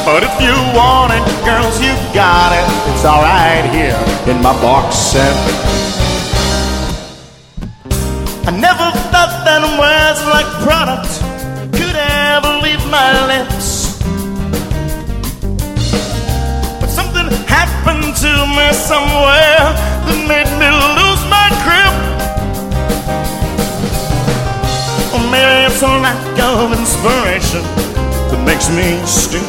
But if you want it, girls, you got it. It's all right here in my box set. I never thought that words like product could ever leave my lips, but something happened to me somewhere that made me lose my grip. Or maybe it's a lack of inspiration that makes me stupid.